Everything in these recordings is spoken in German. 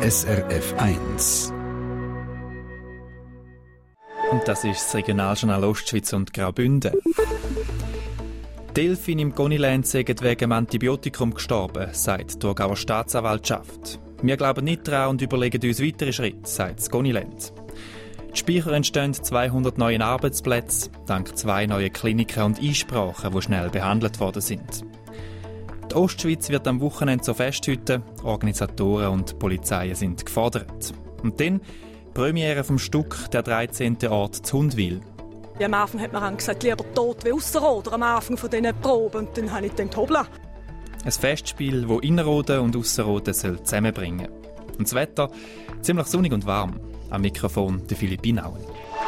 SRF 1. Und das ist das Regionaljournal Ostschweiz und Graubünden. Delfine im Goniland sind wegen dem Antibiotikum gestorben, sagt die Thurgauer Staatsanwaltschaft. Wir glauben nicht daran und überlegen uns weitere Schritte, sagt das Goniland. Die Speicher entstehen 200 neuen Arbeitsplätze, dank 2 neuen Kliniken und Einsprachen, die schnell behandelt worden sind. Die Ostschweiz wird am Wochenende zur Festhütte, Organisatoren und Polizei sind gefordert. Und dann die Premiere vom Stück «Der 13. Ort zu Hundwil». Ja, am Anfang hat man gesagt, lieber tot wie Ausserrhoden am Anfang von diesen Proben. Und dann habe ich gedacht, hoppla. Ein Festspiel, das Innerrhoden und Ausserrhoden zusammenbringen soll. Und das Wetter ziemlich sonnig und warm. Am Mikrofon der Philipp Inauen.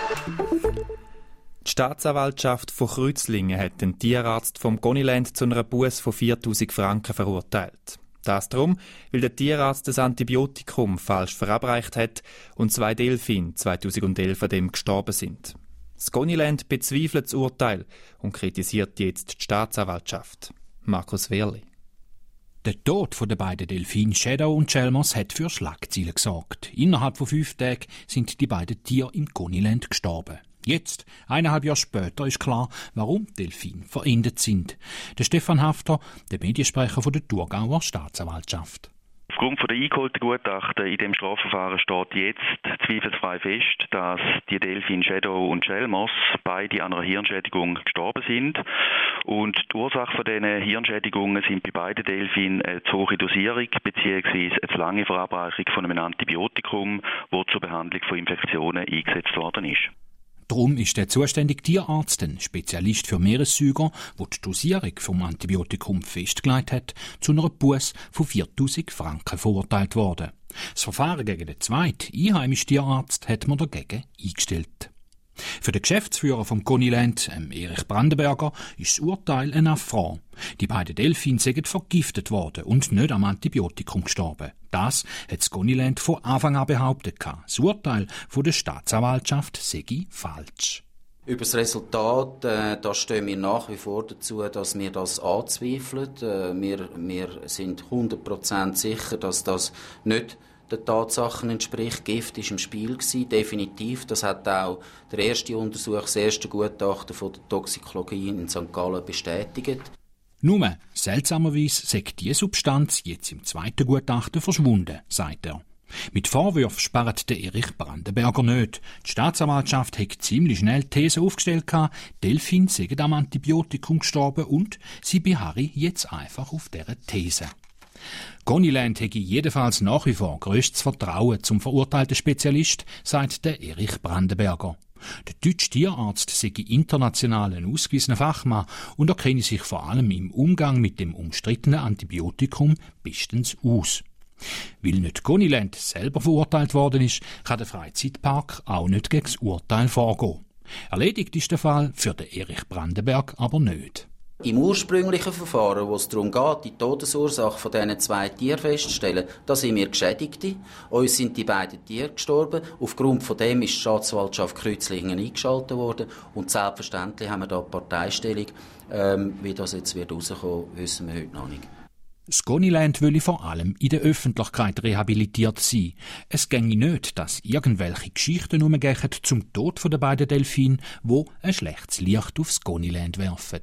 Die Staatsanwaltschaft von Kreuzlingen hat den Tierarzt vom Goniland zu einer Busse von 4'000 Franken verurteilt. Das darum, weil der Tierarzt das Antibiotikum falsch verabreicht hat und 2 Delfine 2011 an dem gestorben sind. Das Goniland bezweifelt das Urteil und kritisiert jetzt die Staatsanwaltschaft. Markus Wehrli. Der Tod der beiden Delfine Shadow und Chalmers hat für Schlagzeilen gesorgt. Innerhalb von 5 Tagen sind die beiden Tiere im Goniland gestorben. Jetzt, 1,5 Jahre später, ist klar, warum Delfine verendet sind. Der Stefan Hafter, der Mediensprecher der Thurgauer Staatsanwaltschaft. Aufgrund der eingeholten Gutachten in dem Strafverfahren steht jetzt zweifelsfrei fest, dass die Delfine Shadow und Chalmers beide an einer Hirnschädigung gestorben sind. Und die Ursache von diesen Hirnschädigungen sind bei beiden Delfinen eine zu hohe Dosierung bzw. eine zu lange Verabreichung von einem Antibiotikum, das zur Behandlung von Infektionen eingesetzt worden ist. Darum ist der zuständige Tierarzt, ein Spezialist für Meeressäuger, der die Dosierung vom Antibiotikum festgelegt hat, zu einer Busse von 4'000 Franken verurteilt worden. Das Verfahren gegen den zweiten einheimischen Tierarzt hat man dagegen eingestellt. Für den Geschäftsführer vom Goniland, Erich Brandenberger, ist das Urteil ein Affront. Die beiden Delfine sind vergiftet worden und nicht am Antibiotikum gestorben. Das hat das Goniland von Anfang an behauptet. Das Urteil von der Staatsanwaltschaft sei falsch. Über das Resultat da stehen wir nach wie vor dazu, dass wir das anzweifeln. Wir sind 100% sicher, dass das nicht den Tatsachen entspricht. Gift war im Spiel gewesen, definitiv. Das hat auch der erste Untersuch, das erste Gutachten von der Toxikologie in St. Gallen bestätigt. Nur, seltsamerweise sei diese Substanz jetzt im zweiten Gutachten verschwunden, sagt er. Mit Vorwürfen sperrt der Erich Brandenberger nicht. Die Staatsanwaltschaft hat ziemlich schnell die These aufgestellt, Delfine seien am Antibiotikum gestorben und sie beharren jetzt einfach auf dieser These. Goniland hätte jedenfalls nach wie vor grösstes Vertrauen zum verurteilten Spezialist, sagt der Erich Brandenberger. Der deutsche Tierarzt sei international ein ausgewiesener Fachmann und er kenne sich vor allem im Umgang mit dem umstrittenen Antibiotikum bestens aus. Weil nicht Goniland selber verurteilt worden ist, kann der Freizeitpark auch nicht gegen das Urteil vorgehen. Erledigt ist der Fall für den Erich Brandenberg aber nicht. Im ursprünglichen Verfahren, wo es darum geht, die Todesursache von diesen 2 Tieren festzustellen, da sind wir Geschädigte. Uns sind die beiden Tiere gestorben. Aufgrund von dem ist die Staatsanwaltschaft Kreuzlingen eingeschaltet worden. Und selbstverständlich haben wir da Parteistellung. Wie das jetzt wird rauskommen, wissen wir heute noch nicht. Das Goniland will vor allem in der Öffentlichkeit rehabilitiert sein. Es ginge nicht, dass irgendwelche Geschichten herumgehen zum Tod der beiden Delfine, die ein schlechtes Licht aufs Goniland werfen.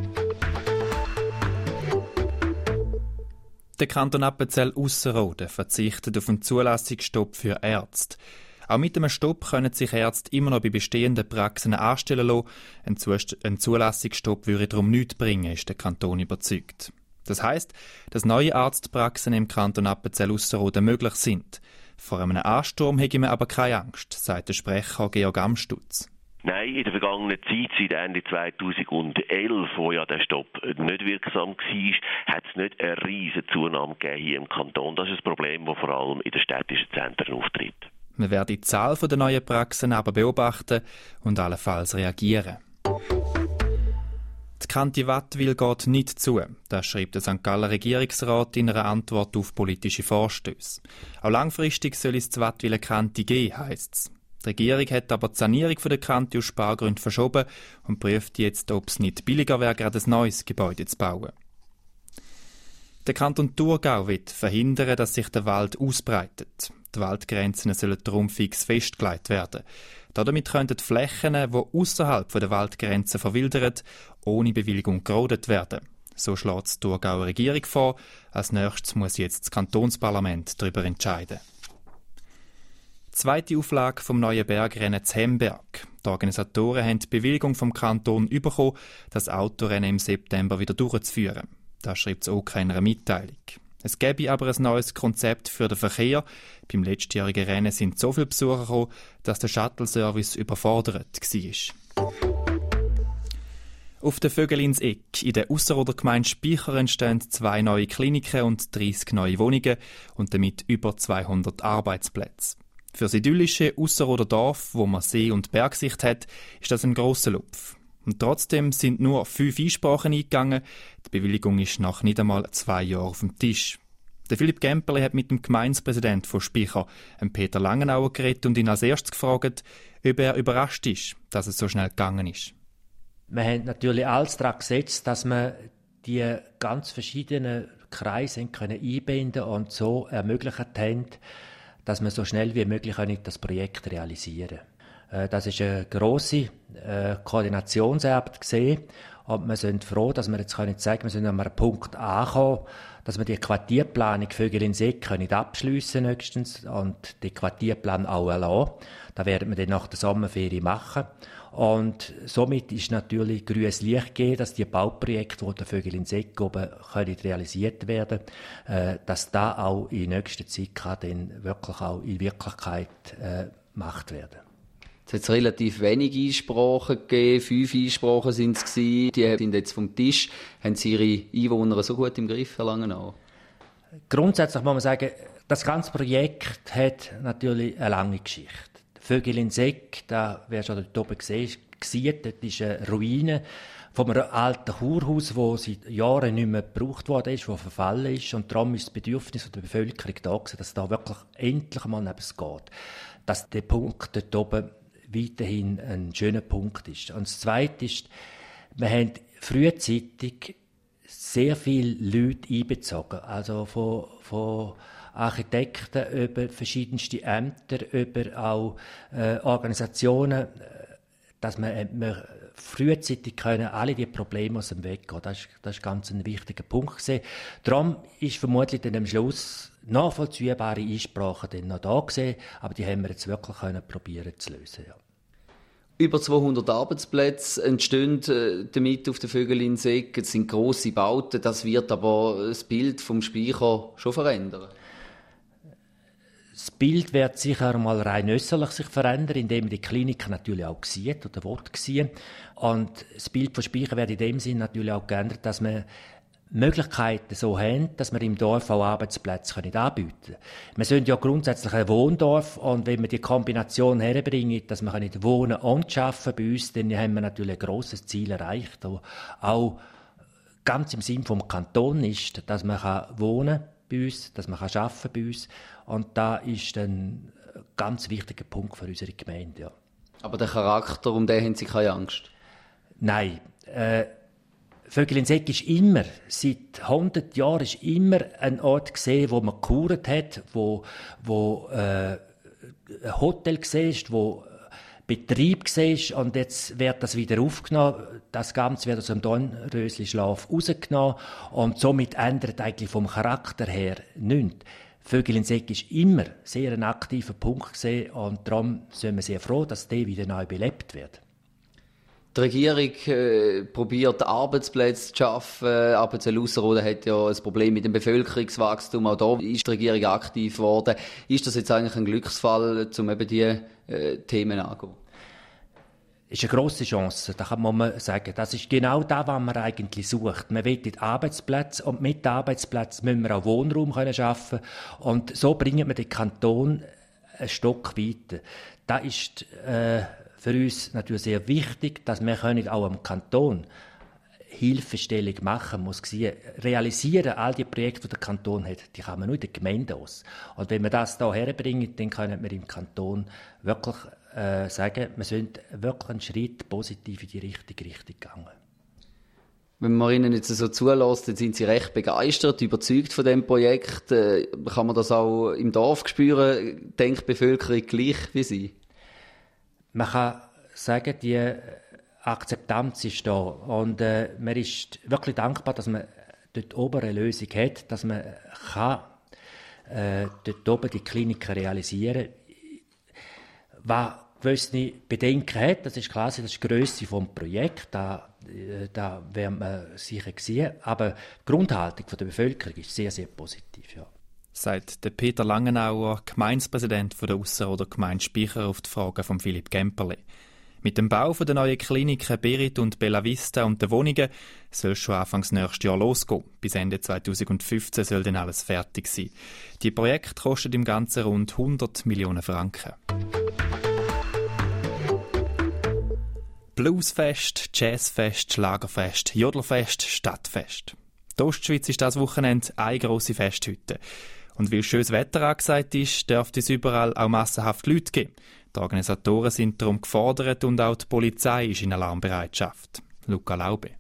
Der Kanton Appenzell-Ausserrhoden verzichtet auf einen Zulassungsstopp für Ärzte. Auch mit einem Stopp können sich Ärzte immer noch bei bestehenden Praxen anstellen lassen. Ein Zulassungsstopp würde darum nichts bringen, ist der Kanton überzeugt. Das heisst, dass neue Arztpraxen im Kanton Appenzell-Ausserrhoden möglich sind. Vor einem Ansturm hätte man aber keine Angst, sagt der Sprecher Georg Amstutz. Nein, in der vergangenen Zeit, seit Ende 2011, wo ja der Stopp nicht wirksam war, hat es nicht eine riesige Zunahme gegeben hier im Kanton. Das ist ein Problem, das vor allem in den städtischen Zentren auftritt. Wir werden die Zahl der neuen Praxen aber beobachten und allenfalls reagieren. Die Kante Wattwil geht nicht zu. Das schreibt der St. Galler Regierungsrat in einer Antwort auf politische Vorstöße. Auch langfristig soll es zu Wattwil eine Kante geben, heisst es. Die Regierung hat aber die Sanierung der Kante aus Spargründen verschoben und prüft jetzt, ob es nicht billiger wäre, gerade ein neues Gebäude zu bauen. Der Kanton Thurgau will verhindern, dass sich der Wald ausbreitet. Die Waldgrenzen sollen darum fix festgelegt werden. Damit könnten die Flächen, die außerhalb der Waldgrenzen verwildern, ohne Bewilligung gerodet werden. So schlägt die Thurgauer Regierung vor. Als nächstes muss jetzt das Kantonsparlament darüber entscheiden. Die zweite Auflage vom neuen Bergrennen zu Hemberg. Die Organisatoren haben die Bewilligung vom Kanton bekommen, das Autorennen im September wieder durchzuführen. Das schreibt es auch in einer Mitteilung. Es gäbe aber ein neues Konzept für den Verkehr. Beim letztjährigen Rennen sind so viele Besucher gekommen, dass der Shuttle-Service überfordert war. Auf der Vögelinsegg in der Ausserrhoder Gemeinde Speicher entstehen 2 neue Kliniken und 30 neue Wohnungen und damit über 200 Arbeitsplätze. Für das idyllische Ausserrhoder Dorf, wo man See- und Bergsicht hat, ist das ein grosser Lupf. Und trotzdem sind nur 5 Einsprachen eingegangen. Die Bewilligung ist nach nicht einmal 2 Jahren auf dem Tisch. Der Philipp Gemperle hat mit dem Gemeindepräsidenten von Speicher, Peter Langenauer, geredet und ihn als erstes gefragt, ob er überrascht ist, dass es so schnell gegangen ist. Wir haben natürlich alles daran gesetzt, dass wir die ganz verschiedenen Kreise einbinden und so ermöglicht haben, dass wir so schnell wie möglich das Projekt realisieren können. Das ist eine grosse Koordinationsarbeit gesehen. Und wir sind froh, dass wir jetzt sagen können, wir sind an einem Punkt angekommen, dass wir die Quartierplanung Vögelinsegg abschliessen nächstens und die Quartierplan auch erlassen. Das werden wir dann nach der Sommerferie machen. Und somit ist natürlich grünes Licht gegeben, dass die Bauprojekte, die der Vögelinsegg oben realisiert werden können, dass da auch in nächster Zeit dann wirklich auch in Wirklichkeit gemacht werden. Es hat relativ wenig Einsprachen gegeben, 5 Einsprachen sind es gewesen. Die sind jetzt vom Tisch. Haben Sie Ihre Einwohner so gut im Griff, Herr Langenauer? Grundsätzlich muss man sagen, das ganze Projekt hat natürlich eine lange Geschichte. Vögelinsegg, da wer schon dort oben gesehen, das ist eine Ruine von einem alten Kurhaus, das seit Jahren nicht mehr gebraucht worden ist, das verfallen ist. Und darum ist das Bedürfnis der Bevölkerung da gewesen, dass da wirklich endlich mal etwas geht. Dass der Punkt dort oben weiterhin ein schöner Punkt ist. Und das Zweite ist, wir haben frühzeitig sehr viele Leute einbezogen. Also von Architekten über verschiedenste Ämter, über auch Organisationen, dass wir frühzeitig können alle die Probleme aus dem Weg gehen. Das ist ganz ein wichtiger Punkt gewesen. Darum ist vermutlich dann am Schluss nachvollziehbare Einsprachen dann noch da gewesen, aber die haben wir jetzt wirklich probieren zu lösen. Ja. Über 200 Arbeitsplätze entstehen damit auf der Vögelinsegg. Es sind grosse Bauten, das wird aber das Bild vom Speicher schon verändern. Das Bild wird sicher mal rein äußerlich sich verändern, indem man die Klinik natürlich auch sieht oder will sehen. Und das Bild von Speicher wird in dem Sinne natürlich auch geändert, dass wir Möglichkeiten so haben, dass wir im Dorf auch Arbeitsplätze anbieten können. Wir sind ja grundsätzlich ein Wohndorf und wenn wir die Kombination herbringen, dass wir wohnen und arbeiten bei uns, dann haben wir natürlich ein grosses Ziel erreicht, das auch ganz im Sinn vom Kanton ist, dass man wohnen bei uns, dass man arbeiten bei uns. Und da ist ein ganz wichtiger Punkt für unsere Gemeinde. Ja. Aber der Charakter, um den haben Sie keine Angst? Nein. Vögelinsegg ist immer, seit 100 Jahren, ist immer ein Ort gesehen, wo man gekuret hat, wo ein Hotel gesehen ist, wo Betrieb war und jetzt wird das wieder aufgenommen. Das Ganze wird aus dem Dornröschenschlaf rausgenommen und somit ändert eigentlich vom Charakter her nichts. Vögelinsegg ist immer sehr ein aktiver Punkt gewesen und darum sind wir sehr froh, dass der wieder neu belebt wird. Die Regierung probiert Arbeitsplätze zu schaffen, aber Ausserrhoden hat ja ein Problem mit dem Bevölkerungswachstum. Auch da ist die Regierung aktiv geworden. Ist das jetzt eigentlich ein Glücksfall, um eben diese Themen anzugehen? Ist eine grosse Chance, da kann man sagen. Das ist genau das, was man eigentlich sucht. Man will Arbeitsplätze und mit Arbeitsplätzen müssen wir auch Wohnraum schaffen und so bringen wir den Kanton einen Stock weiter. Das ist für uns natürlich sehr wichtig, dass wir auch am Kanton Hilfestellung machen muss. Realisieren all die Projekte, die der Kanton hat, die kann man nur in der Gemeinde aus. Und wenn wir das hier herbringen, dann können wir im Kanton wirklich sagen, wir sind wirklich einen Schritt positiv in die richtige Richtung gegangen. Wenn man ihnen jetzt so zulässt, dann sind sie recht begeistert, überzeugt von dem Projekt. Kann man das auch im Dorf spüren? Denkt die Bevölkerung gleich wie sie? Man kann sagen, die Akzeptanz ist da. Und man ist wirklich dankbar, dass man dort oben eine Lösung hat, dass man kann, dort oben die Kliniken realisieren kann. Was gewisse Bedenken hat, das ist klar, das ist die Grösse des Projekts, da werden wir sicher sehen. Aber die Grundhaltung der Bevölkerung ist sehr, sehr positiv. Ja. Sagt der Peter Langenauer, Gemeindepräsident der Ausserrhoder Gemeinde Speicher, auf die Frage von Philipp Gemperle. Mit dem Bau der neuen Kliniken Berit und Bella Vista und der Wohnungen soll es schon Anfangs nächstes Jahr losgehen. Bis Ende 2015 soll dann alles fertig sein. Die Projekte kosten im Ganzen rund 100 Millionen Franken. Bluesfest, Jazzfest, Schlagerfest, Jodlerfest, Stadtfest. Die Ostschweiz ist das Wochenende eine grosse Festhütte. Und weil schönes Wetter angesagt ist, dürfte es überall auch massenhaft Leute geben. Die Organisatoren sind darum gefordert und auch die Polizei ist in Alarmbereitschaft. Luca Laube.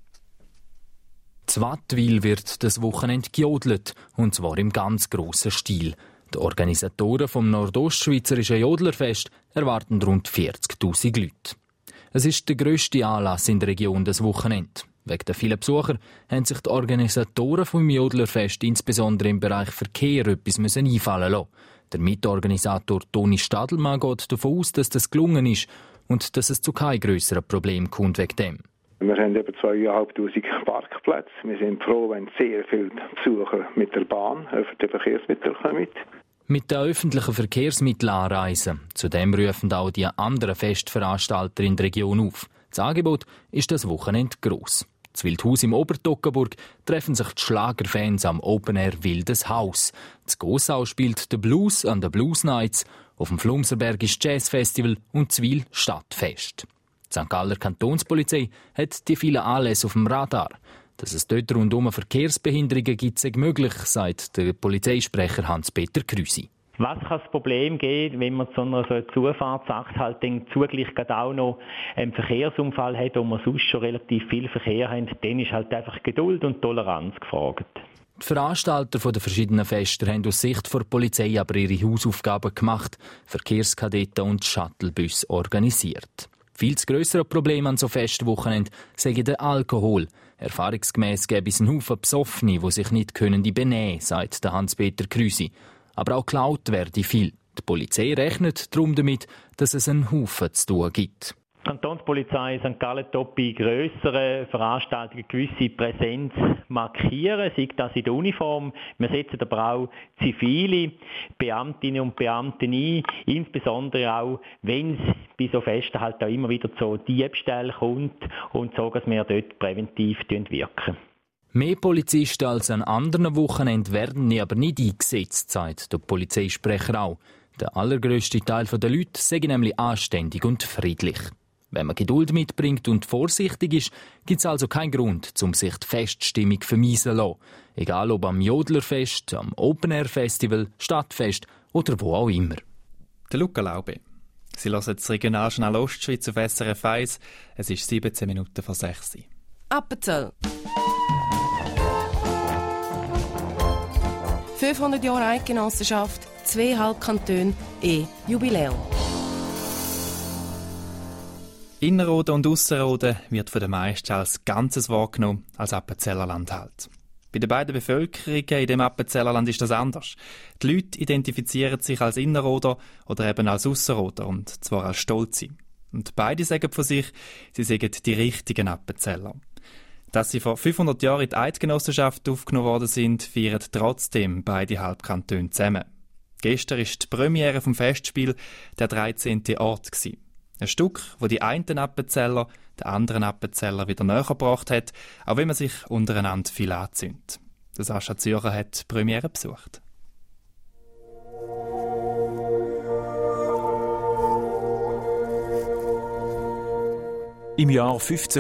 In Wattwil wird das Wochenende gejodelt, und zwar im ganz grossen Stil. Die Organisatoren vom Nordostschweizerischen Jodlerfest erwarten rund 40'000 Leute. Es ist der grösste Anlass in der Region des Wochenende. Wegen der vielen Besucher haben sich die Organisatoren vom Jodlerfest insbesondere im Bereich Verkehr etwas einfallen lassen. Der Mitorganisator Toni Stadelmann geht davon aus, dass das gelungen ist und dass es zu keinem grösseren Problem kommt wegen dem. Wir haben über 2'500 Parkplätze. Wir sind froh, wenn sehr viele Besucher mit der Bahn, öffentlichen Verkehrsmitteln kommen. Mit den öffentlichen Verkehrsmitteln anreisen. Zudem rufen auch die anderen Festveranstalter in der Region auf. Das Angebot ist das Wochenende gross. Das Wildhaus im Obertoggenburg treffen sich die Schlagerfans am Open Air Wildes Haus. Das Gossau spielt der Blues an den Blues Nights. Auf dem Flumserberg ist Jazzfestival und Zwil Stadtfest. Die St. Galler Kantonspolizei hat die vielen Anlässe auf dem Radar. Dass es dort rundum Verkehrsbehinderungen gibt, sei möglich, sagt der Polizeisprecher Hans-Peter Krüsi. Was kann das Problem geben, wenn man zu einer so Zufahrtsacht halt dann zugleich auch noch einen Verkehrsunfall hat, wo man sonst schon relativ viel Verkehr haben, dann ist halt einfach Geduld und Toleranz gefragt. Die Veranstalter der verschiedenen Feste haben aus Sicht der Polizei aber ihre Hausaufgaben gemacht, Verkehrskadetten und Shuttlebus organisiert. Viel zu grössere Problem an so Festwochenende sei der Alkohol. Erfahrungsgemäss gäbe es einen Haufen Besoffene, die sich nicht benehmen können, sagt Hans-Peter Krüsi. Aber auch geklaut werde viel. Die Polizei rechnet darum damit, dass es einen Haufen zu tun gibt. Die Kantonspolizei St. Gallen bei grösseren Veranstaltungen gewisse Präsenz markieren, sei das in der Uniform. Wir setzen aber auch zivile Beamtinnen und Beamte ein, insbesondere auch, wenn es bei so Festen halt auch immer wieder zu Diebstählen kommt und so, dass wir dort präventiv wirken. Mehr Polizisten als an anderen Wochenenden werden aber nicht eingesetzt, sagt der Polizeisprecher auch. Der allergrösste Teil der Leute sei nämlich anständig und friedlich. Wenn man Geduld mitbringt und vorsichtig ist, gibt es also keinen Grund, um sich die Feststimmung vermiesen zu lassen. Egal ob am Jodlerfest, am Open-Air-Festival, Stadtfest oder wo auch immer. Der Luca Laube. Sie hören das Regionaljournal Ostschweiz auf SRF 1. Es ist 17 Minuten vor 6 Uhr. Appenzell. 500 Jahre Eidgenossenschaft, 2,5 Kantone, Jubiläum. Innerrhoden und Ausserrhoden wird von den meisten als Ganzes wahrgenommen, als Appenzellerland halt. Bei den beiden Bevölkerungen in dem Appenzellerland ist das anders. Die Leute identifizieren sich als Innerrhoder oder eben als Ausserrhoder, und zwar als Stolze. Und beide sagen von sich, sie seien die richtigen Appenzeller. Dass sie vor 500 Jahren in die Eidgenossenschaft aufgenommen worden sind, feiern trotzdem beide Halbkantone zusammen. Gestern war die Premiere vom Festspiel der 13. Ort. Ein Stück, das die einen Appenzeller den anderen Appenzeller wieder näher gebracht hat, auch wenn man sich untereinander viel anzündet. Der Sascha Zürcher hat die Premiere besucht. Im Jahr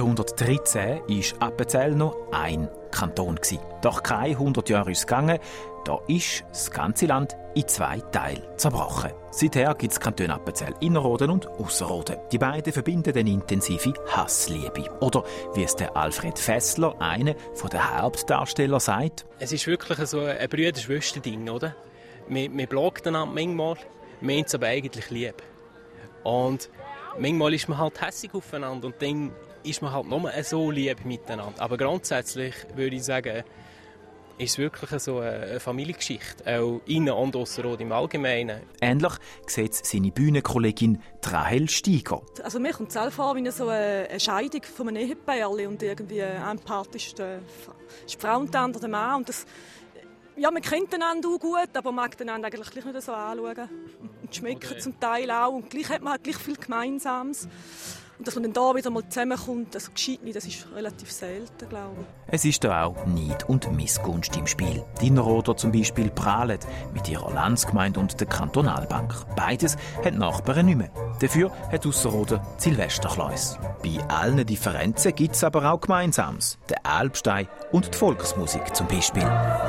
1513 war Appenzell noch ein Kanton. Doch keine 100 Jahre ist es gegangen, Da ist das ganze Land in 2 Teile zerbrochen. Seither gibt es Kantone Appenzell Innerrhoden und Ausserrhoden. Die beiden verbinden eine intensive Hassliebe. Oder wie es der Alfred Fessler, einer der Hauptdarsteller, sagt: Es ist wirklich so ein Brüder-Schwester-Ding, oder? Wir bloggen einander manchmal, wir haben es aber eigentlich lieb. Und manchmal ist man halt hässig aufeinander und dann ist man halt nur so lieb miteinander. Aber grundsätzlich würde ich sagen, ist es wirklich so eine Familiengeschichte, auch innen und ausserrhoden im Allgemeinen. Ähnlich sieht seine Bühnenkollegin Rahel Steiger. Also mir kommt es auch vor wie so eine Scheidung von einem Ehepärchen und irgendwie ein Part ist die Frau und der andere der Mann. Und das, ja, man kennt einander auch gut, aber man mag einander eigentlich gleich nicht so anschauen. Und schmecken zum Teil auch. Und gleich hat man halt gleich viel Gemeinsames. Und dass man dann da wieder mal zusammenkommt, also geschieht nicht, das ist relativ selten, glaube ich. Es ist da auch Neid und Missgunst im Spiel. Die Innerrhoder zum Beispiel prahlen mit ihrer Landsgemeinde und der Kantonalbank. Beides haben die Nachbarn nicht mehr. Dafür hat Ausserrhoden Silvesterkleus. Bei allen Differenzen gibt es aber auch Gemeinsames. Der Alpstein und die Volksmusik zum Beispiel.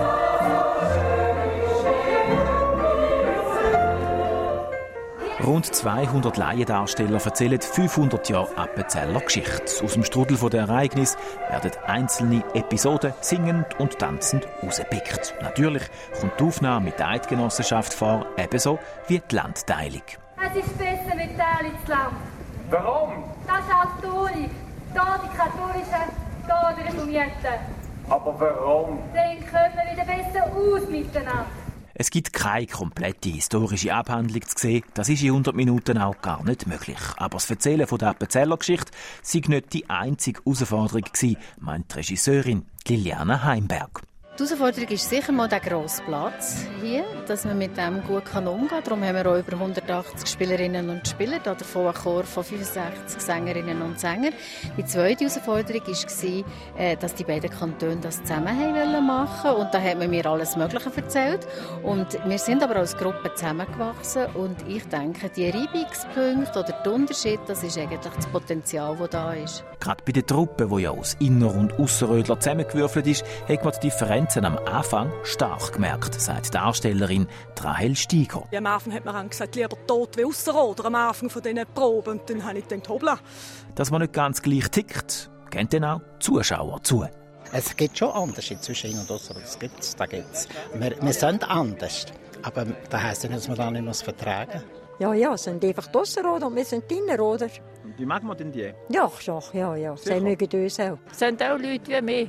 Rund 200 Laiendarsteller erzählen 500 Jahre Appenzeller Geschichte. Aus dem Strudel der Ereignisse werden einzelne Episoden singend und tanzend rausgepickt. Natürlich kommt die Aufnahme mit der Eidgenossenschaft vor, ebenso wie die Landteilung. Es ist besser mit Teil ins Land. Warum? Das ist als Toni. Da die Katholischen, da die Reformierten. Aber warum? Dann kommen wir wieder besser aus miteinander. Es gibt keine komplette historische Abhandlung zu sehen. Das ist in 100 Minuten auch gar nicht möglich. Aber das Erzählen von der Appenzeller Geschichte sei nicht die einzige Herausforderung gewesen, meint die Regisseurin Liliana Heimberg. Die Herausforderung ist sicher mal der grosse Platz hier, dass man mit dem gut umgehen kann. Darum haben wir auch über 180 Spielerinnen und Spieler, davon ein Chor von 65 Sängerinnen und Sängern. Die zweite Herausforderung war, dass die beiden Kantone das zusammen machen wollten. Und da hat man mir alles Mögliche erzählt. Und wir sind aber als Gruppe zusammengewachsen. Und ich denke, die Reibungspunkte oder der Unterschied, das ist eigentlich das Potenzial, das da ist. Gerade bei der Truppe, die ja aus Inner- und Ausserrödler zusammengewürfelt ist, hat man die Differenzen am Anfang stark gemerkt, sagt die Darstellerin Rahel Steiger. Ja, am Anfang hat man gesagt, lieber tot wie Ausserrhoder am Anfang von diesen Proben. Und dann habe ich gedacht, hoppla. Dass man nicht ganz gleich tickt, gehen dann auch die Zuschauer zu. Es gibt schon Unterschiede zwischen Inner- und Ausserrhoder. Da gibt's. Wir sind anders. Aber das heisst ja nicht, dass man da nicht vertragen muss. Ja, es sind einfach die Ausserrhoder und wir sind die Innerrhoder. Und wie mag man denn die? Ja. Sie mögen uns auch. Es sind auch Leute wie mich.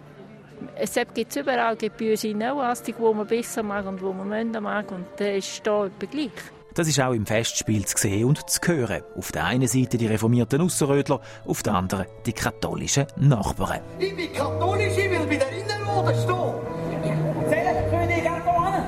Es gibt überall bei uns in Neuastig, wo man besser mag und wo man minder mag. Und das ist da etwa gleich. Das ist auch im Festspiel zu sehen und zu hören. Auf der einen Seite die reformierten Ausserrödler, auf der anderen die katholischen Nachbarn. Ich bin katholisch, ich will bei der Innerrhoden stehen. Zählen können ich gerne an.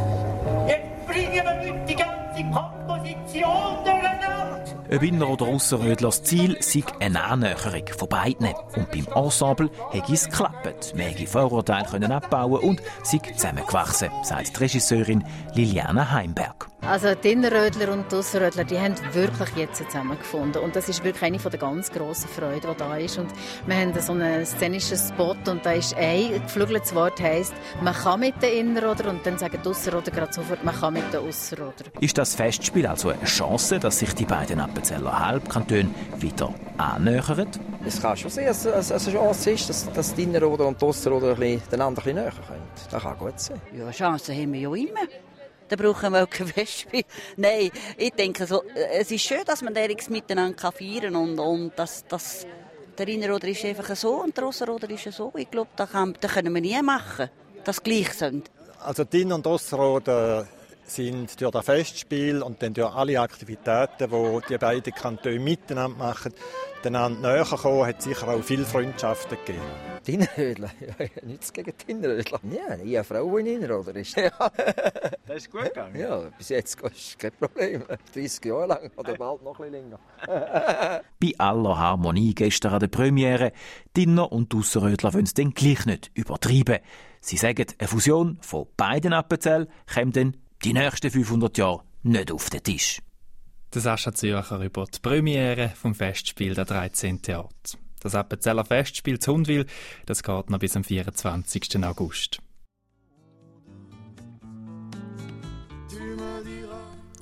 Jetzt bringen wir nicht die ganze Komposition durcheinander. Ob Inner- oder Ausserrödler, das Ziel sei eine Annäherung von beiden. Und beim Ensemble hätte es geklappt. Man hätte Vorurteile abbauen und sei zusammengewachsen, sagt die Regisseurin Liliana Heimberg. Also die Innerrödler und die Ausserrödler, die haben wirklich jetzt zusammengefunden. Und das ist wirklich eine der ganz grossen Freuden, die da ist. Und wir haben so einen szenischen Spot und da ist ein geflügeltes Wort, heisst, man kann mit den Innerrhoder und dann sagen die Ausserrhoder gerade sofort, man kann mit den Ausserrhoder. Ist das Festspiel also eine Chance, dass sich die beiden Appenzeller Halbkantone wieder annähern? Es kann schon sein, dass es eine Chance ist, dass die Innerrhoder und die Ausserrhoder einander ein bisschen näher kommen. Das kann gut sein. Ja, Chancen haben wir ja immer. Da brauchen wir auch kein Festspiel. Nein, ich denke so, es ist schön, dass man das miteinander feiern kann und dass der Innerrhoder ist einfach so und der Ausserrhoder ist so. Ich glaube, das können wir nie machen, dass sie gleich sind. Also die Inner- und Ausserrhoder sind durch das Festspiel und dann durch alle Aktivitäten, die die beiden Kantone miteinander machen, einander näher gekommen, hat sicher auch viele Freundschaften gegeben. Die Innerrödler? Ja, nichts gegen die Innerrödler. Ja, ich habe Frau in Innerrhoder. Ja. Das ist gut gegangen? Ja, bis jetzt ist kein Problem. 30 Jahre lang oder bald noch ein bisschen länger. Bei aller Harmonie gestern an der Premiere, die Inner- und die Ausserrödler wollen es dann gleich nicht übertreiben. Sie sagen, eine Fusion von beiden Appenzell kommt dann die nächsten 500 Jahre nicht auf den Tisch. Der Sascha Zürcher über die Premiere vom Festspiel der 13. Art. Das Appenzeller Festspiel zu Hundwil, das geht noch bis am 24. August.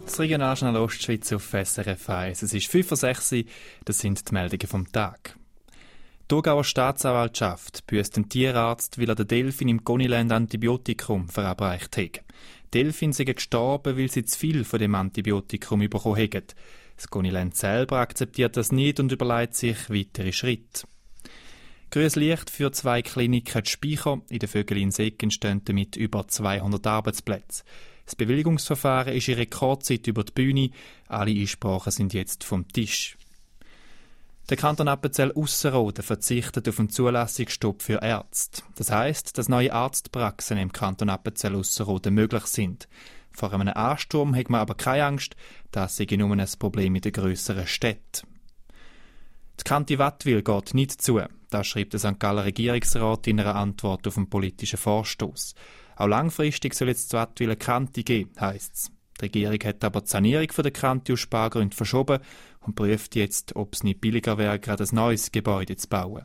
Das Regionaljournal Ostschweiz auf SRF 1. Es ist 5:06 Uhr, das sind die Meldungen vom Tag. Die Thurgauer Staatsanwaltschaft büßt den Tierarzt, weil er der Delfin im Goniland Antibiotikum verabreicht hat. Delfine sind gestorben, weil sie zu viel von dem Antibiotikum bekommen haben. Das Goniland selber akzeptiert das nicht und überlegt sich weitere Schritte. Grünes Licht für 2 Kliniken zu Speicher. In der Vögelin-Segg entstehen damit über 200 Arbeitsplätze. Das Bewilligungsverfahren ist in Rekordzeit über die Bühne. Alle Einsprachen sind jetzt vom Tisch. Der Kanton Appenzell-Ausserrhoden verzichtet auf einen Zulassungsstopp für Ärzte. Das heisst, dass neue Arztpraxen im Kanton Appenzell-Ausserrhoden möglich sind. Vor einem Ansturm hat man aber keine Angst, das sei nur ein Problem in den grösseren Städten. Die Kante Wattwil geht nicht zu. Das schreibt der St. Galler Regierungsrat in einer Antwort auf einen politischen Vorstoß. Auch langfristig soll jetzt zu Wattwil eine Kante geben, heisst es. Die Regierung hat aber die Sanierung der Kante aus Spargründen verschoben und prüft jetzt, ob es nicht billiger wäre, gerade ein neues Gebäude zu bauen.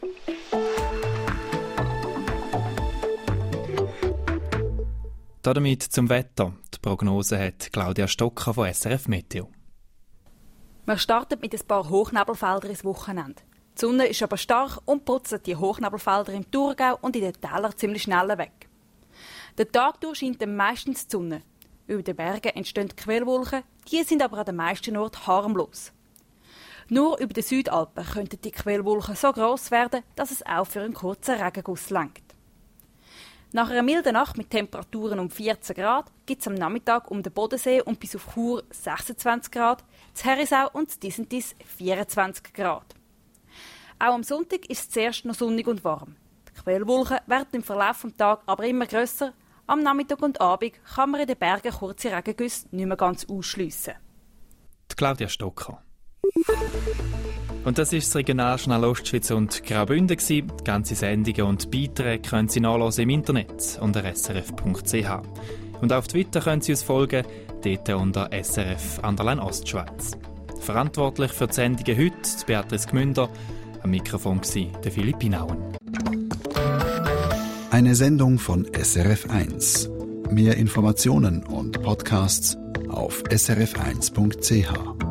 Damit zum Wetter. Die Prognose hat Claudia Stocker von SRF Meteo. Wir starten mit ein paar Hochnebelfeldern ins Wochenende. Die Sonne ist aber stark und putzt die Hochnebelfelder im Thurgau und in den Tälern ziemlich schnell weg. Den Tag durch scheint dann meistens die Sonne. Über den Bergen entstehen Quellwolken, die sind aber an den meisten Orten harmlos. Nur über den Südalpen könnten die Quellwolken so gross werden, dass es auch für einen kurzen Regenguss reicht. Nach einer milden Nacht mit Temperaturen um 14 Grad gibt es am Nachmittag um den Bodensee und bis auf Chur 26 Grad, zu Herisau und zu Disentis 24 Grad. Auch am Sonntag ist es zuerst noch sonnig und warm. Die Quellwolken werden im Verlauf des Tages aber immer grösser. Am Nachmittag und Abend kann man in den Bergen kurze Regengüsse nicht mehr ganz ausschliessen. Die Claudia Stocker. Und das ist das Regionaljournal Ostschweiz und Graubünden. Die ganze Sendungen und Beiträge können Sie nachlesen im Internet unter srf.ch. Und auf Twitter können Sie uns folgen, dort unter SRF_Ostschweiz. Verantwortlich für die Sendungen heute Beatrice Gmünder. Am Mikrofon war der Philipp Inauen. Eine Sendung von SRF 1. Mehr Informationen und Podcasts auf srf1.ch.